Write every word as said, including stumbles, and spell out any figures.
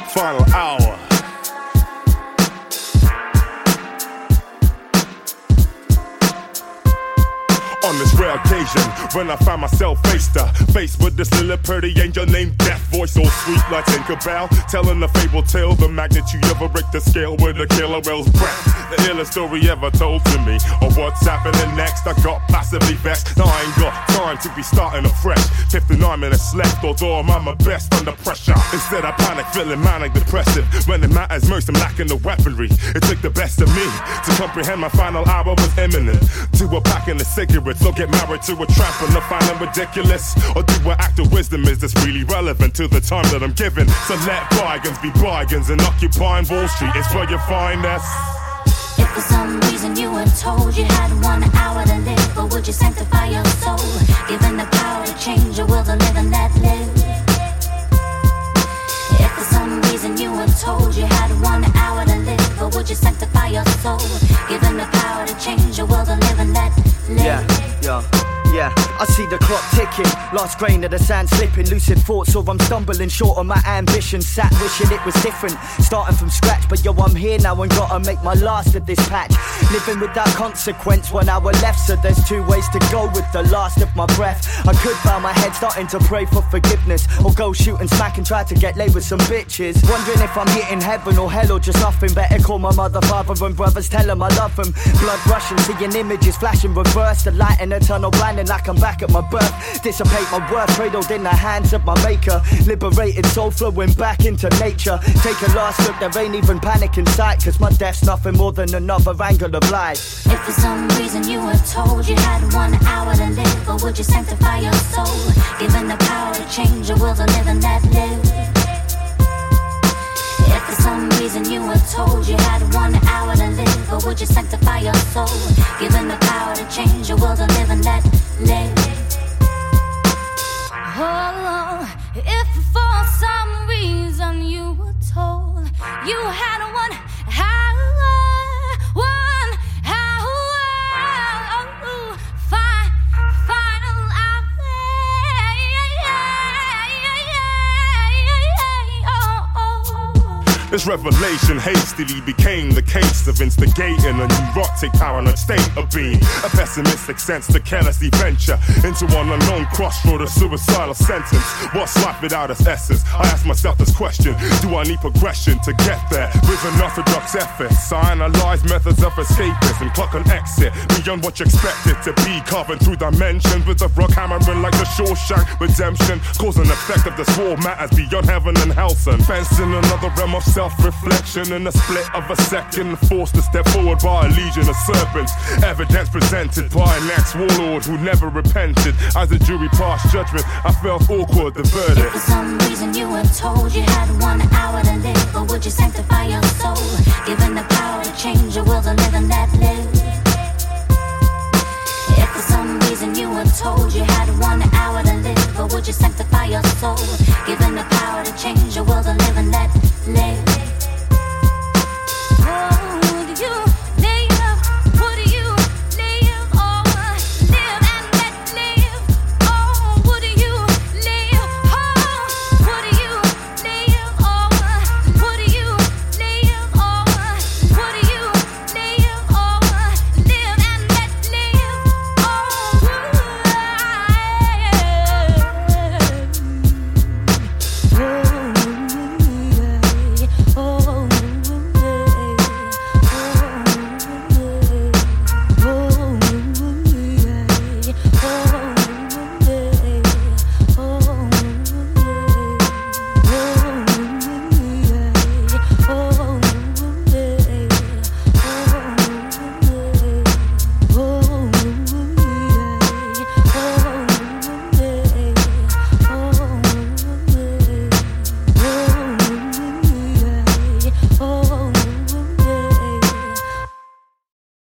final hour. On this rare occasion, when I find myself face to face with this little pretty angel named Death, voice so sweet like Tinkerbell, telling a fable tale, the magnitude of a Richter scale with a killer whale's breath. The illest story ever told to me of what's happening next. I got passively vexed. Now I ain't got time to be starting afresh. fifty-nine minutes left, although I'm at my best under pressure. Instead I panic, feeling manic depressive. When it matters most, I'm lacking the weaponry. It took the best of me to comprehend my final hour was imminent. To a pack in the cigarettes, or get married to a tramp and I find them ridiculous. Or do an act of wisdom, is this really relevant to the time that I'm given? So let bygones be bygones, and occupying Wall Street is where you find us. If for some reason you were told you had one hour to live, or would you sanctify your soul, given the power to change your world, to live and let live? If for some reason you were told you had one hour to live, or would you sanctify your soul, given the power to change your world, to live and let live? Yeah, yeah. Yeah, I see the clock ticking, last grain of the sand slipping, lucid thoughts, or I'm stumbling short on my ambition, sat wishing it was different, starting from scratch, but yo, I'm here now and gotta make my last of this patch, living without consequence, one hour left, so there's two ways to go with the last of my breath. I could bow my head, starting to pray for forgiveness, or go shoot and smack and try to get laid with some bitches, wondering if I'm hitting heaven or hell or just nothing. Better call my mother, father and brothers, tell them I love them. Blood rushing, seeing images flashing reverse, the light in the tunnel blinding like I'm back at my birth. Dissipate my worth, cradled in the hands of my maker, liberated soul flowing back into nature. Take a last look, there ain't even panic in sight, cause my death's nothing more than another angle of life. If for some reason you were told you had one hour to live, or would you sanctify your soul, given the power to change your world, to live and let live? If for some reason you were told you had one hour to live, or would you sanctify your soul, given the power to change your world, to live and let live? Oh, if for some reason you were told you had one hour, one hour, oh, fine, final hour, oh, oh. This revelation hastily became the case of instigating a neurotic paranoid state of being. A pessimistic sense to carelessly venture into one unknown crossroad, a suicidal sentence. What's life without its essence? I ask myself this question: do I need progression to get there? With unorthodox efforts, I analyze methods of escapism, clock an exit beyond what you expect it to be, carving through dimensions with a rock hammering like the Shawshank Redemption. Cause and effect of this war matters beyond heaven and hell, son. Fencing another realm of self-reflection in a split of a second, forced to step forward by a legion of serpents. Evidence presented by an ex-warlord who never repented. As the jury passed judgment, I felt awkward, the verdict. If for some reason you were told you had one hour to live, or would you sanctify your soul,